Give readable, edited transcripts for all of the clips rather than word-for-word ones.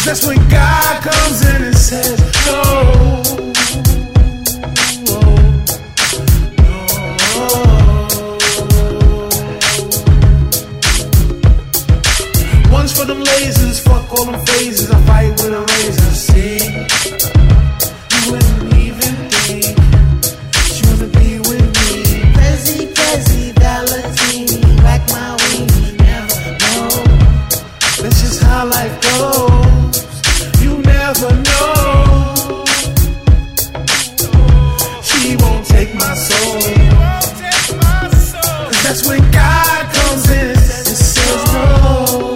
that's when God comes in and says, no. One's for them lasers, fuck all them phases. I fight with a razor, see? You wouldn't even think she wanna be with me. Prezi, Prezi, Valentini, whack my weenie, never know. That's just how life goes. You never know. She won't take my soul. Cause that's when God comes in and says no.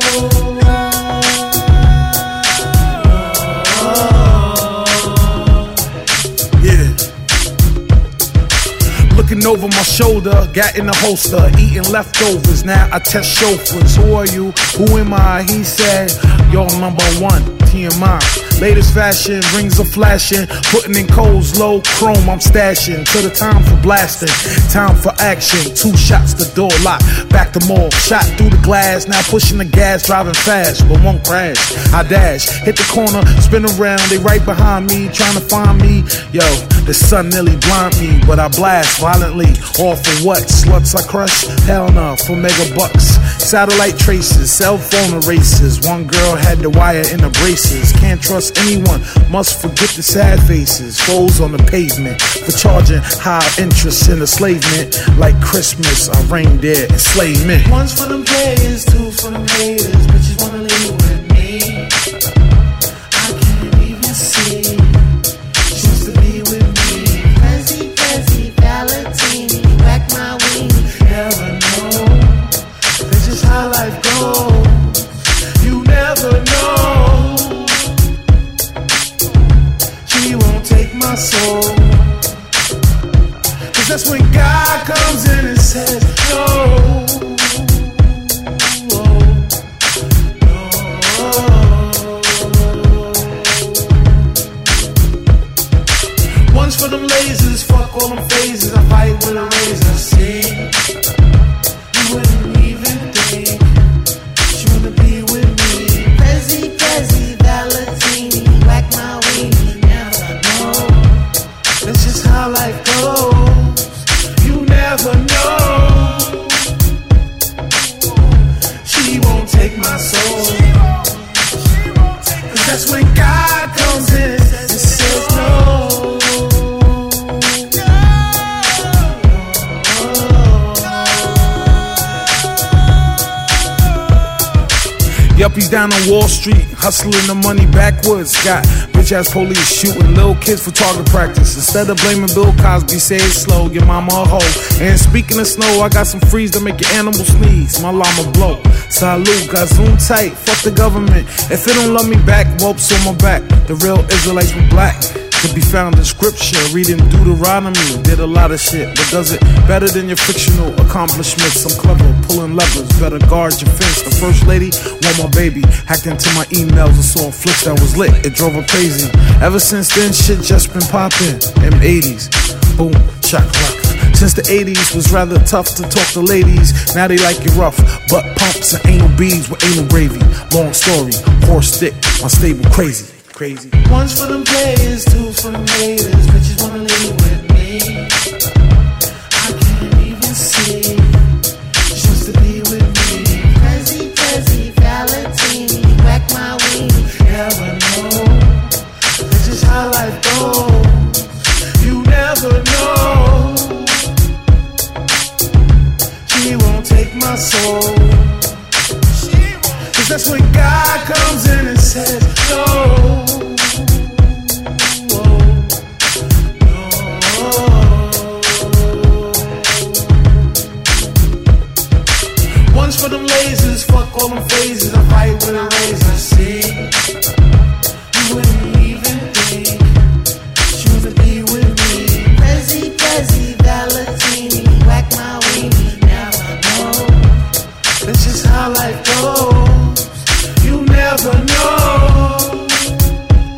Looking over my shoulder, got in the holster, eating leftovers. Now I test chauffeurs. Who are you? Who am I? He said, you're number one, TMI. Latest fashion, rings are flashing, putting in coals, low chrome, I'm stashing. To the time for blasting, time for action. 2 shots, the door locked, back to more. Shot through the glass, now pushing the gas, driving fast, but won't crash. I dash, hit the corner, spin around, they right behind me, trying to find me. Yo, the sun nearly blind me, but I blast violently. All for what? Sluts I crush? Hell no, for mega bucks. Satellite traces, cell phone erasers. One girl had the wire in her braces. Can't trust anyone, must forget the sad faces. Foes on the pavement for charging high interest in enslavement. Like Christmas, I reigned there enslavement. One's for them players, 2's for them haters. Bitches wanna leave with me. I can't even see. She wants to be with me. Prezi, Prezi, Valentini, whack my weenie, Never know. That's just how life goes. You never know. She won't take my soul. Cause that's when God comes in and says, no. One's for them lasers, fuck all them phases. I fight with a razor, see? You wouldn't even think she wanna be with me. Prezi, Prezi, Valentini, whack my weenie, never know. That's just how life goes. You never know. She won't take my soul. Cause that's when God comes in and says no. Yuppies down on Wall Street, hustling the money backwards. Got bitch-ass police shooting little kids for target practice. Instead of blaming Bill Cosby, say it slow, your mama a hoe. And speaking of snow, I got some freeze to make your animal sneeze. My llama blow. Salute, got zoom tight, fuck the government. If it don't love me back, whoops on my back. The real Israelites were black. Could be found in scripture, reading Deuteronomy. Did a lot of shit, but does it better than your fictional accomplishments. I'm clever, pulling levers, better guard your fence. The first lady want my baby, hacked into my emails and saw flicks that was lit. It drove her crazy. Ever since then, shit just been popping. M 80s, boom, shakalaka. Since the 80s was rather tough to talk to ladies. Now they like it rough, butt pumps and anal beads with anal gravy. Long story, horse stick, my stable crazy. Crazy. One's for them players, 2's for them haters. Bitches wanna leave with me. I can't even see. She wants to be with me. Prezi, Prezi, Valentini, whack my weenie, Never know. That's just how life goes. You never know. She won't take my soul. Cause that's when God comes in and says no. One's for them lasers, fuck all them phases. I fight with a razor, see? You wouldn't even think she wanna be with me. Prezi, Prezi, Valentini, whack my weenie, never know. That's just how life goes. You never know.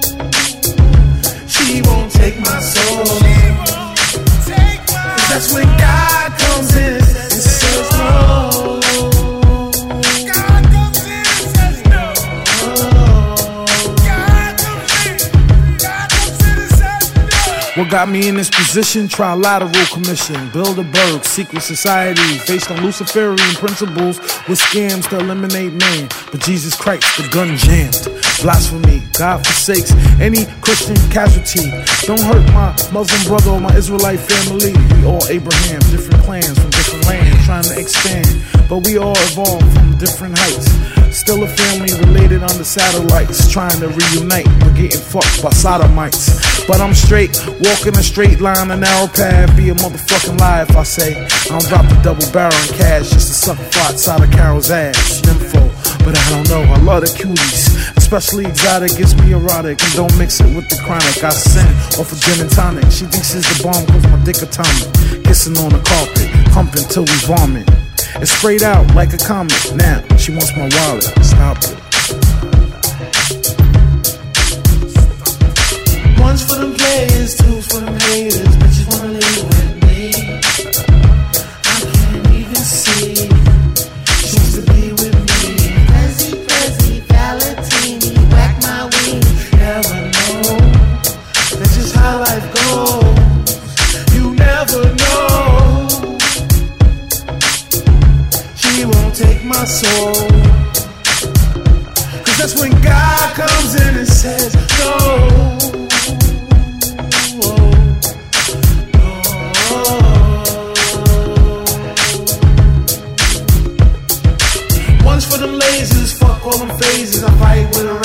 What got me in this position? Trilateral commission, Bilderberg, secret society based on Luciferian principles with scams to eliminate man. But Jesus Christ, the gun jammed. Blasphemy, God forsakes any Christian casualty. Don't hurt my Muslim brother or my Israelite family. We all Abraham, different clans from different lands, trying to expand. But we all evolved from different heights. Still a family related on the satellites, trying to reunite, but getting fucked by sodomites. But I'm straight, walking a straight line, a narrow path. Be a motherfucking lie if I say I don't drop the double barrel in cash just to suck farts out of Carol's ass. Nympho, but I don't know, I love the cuties. Especially exotic, gets me erotic. And don't mix it with the chronic. I sent off a gin and tonic. She thinks it's the bomb cause my dick atomic. Kissing on the carpet, humping till we vomit. It's sprayed out like a comet. Now she wants my wallet. Stop it. One's for them players, two's for them haters. Bitches wanna leave with me. I can't even see. She wants to be with me. Prezi, Valentini, whack my wings. Never know. That's just how life goes. You never know. She won't take my soul. Cause that's when God comes in and says no. One's for them lasers, fuck all them phases. I fight with a